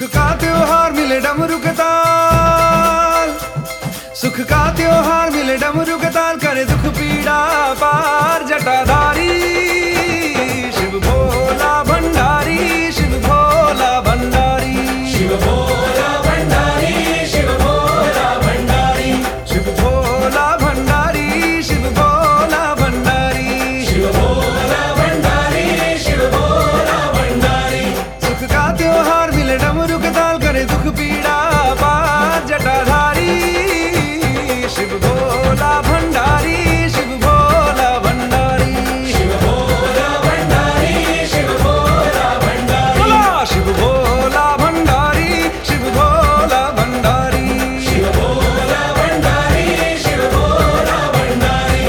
सुख का त्योहार मिले डमरू के ताल, सुख का त्योहार मिले डमरू के ताल, करे दुख पीड़ा पार जटाधारी शिव भोला भंडारी, शिव भोला भंडारी, शिव भोला भंडारी, शिव भोला भंडारी, शिव भोला भंडारी, शिव भोला भंडारी, शिव भोला भंडारी, शिव भोला भंडारी। सुख का त्योहार मिले डमरू के ताल, करे दुख पीड़ा पार जटाधारी शिव भोला भंडारी, शिव भोला भंडारी, शिव भोला भंडारी, शिव भोला भंडारी, शिव भोला भंडारी, शिव भोला भंडारी, शिव भोला भंडारी, शिव भोला भंडारी।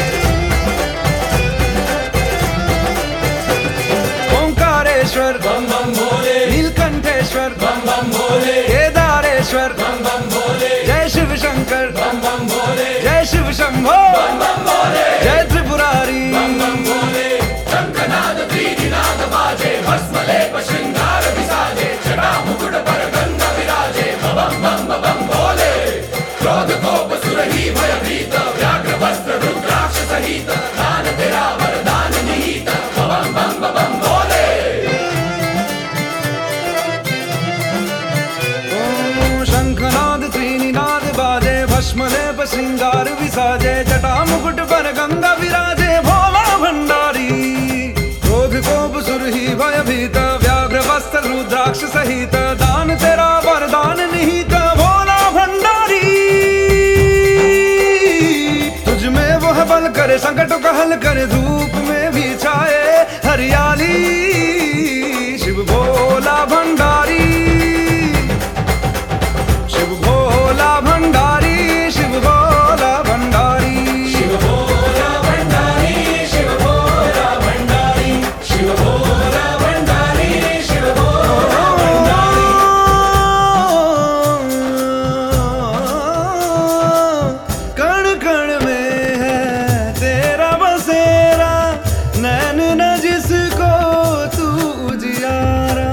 ओंकारेश्वर बम बम भोले, नीलकंठेश्वर बम बम भोले, केदारेश्वर बम बम भोले, जय शिव शंकर बम बम भोले, जय शिव शंभो बम बम भोले, जय त्रिपुरारी बम बम भोले। शंखनाद त्रिनाद बाजे, भस्म लेप श्रृंगार विसाजे, जटा मुकुट पर गंगा विराजे, बम बम बम भोले। क्रोध कोप सुरही भय भीत, व्याघ्र वस्त्र रुद्राक्ष सहित, दान तेरा वरदान निहित, बम बम बम भोले। शंखनाद त्रिनाद बाजे, भस्म लेप श्रृंगार विसाजे, जटा मुकुट पर गंगा विराजे, भोला भंडारी। क्रोध कोप सुरही भय भीत, व्याघ्र वस्त्र रुद्राक्ष सहित, दान तेरा वरदान निहित, भोला भंडारी। तुझ में वो है बल, करे संकट को हल, करे धूप में भी छाए हरियाली शिव भोला भंडारी, शिव भोला भंडारी, शिव भोला भंडारी, शिव भोला भंडारी, शिव भोला भंडारी, शिव भोला भंडारी, शिव भोला भंडारी। कण कण में है तेरा बसेरा, नैन न जिसको तू उजियारा।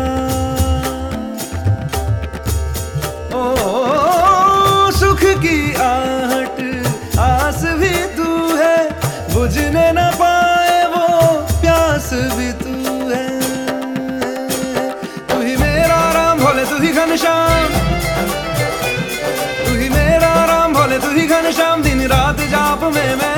सुख की आहट आस भी तू है, बुझने न पाए वो प्यास भी तू है। तू ही मेरा राम भोले, तू ही घनश्याम, तू ही मेरा राम भोले, तू ही घनश्याम। दिन रात जाप में मैं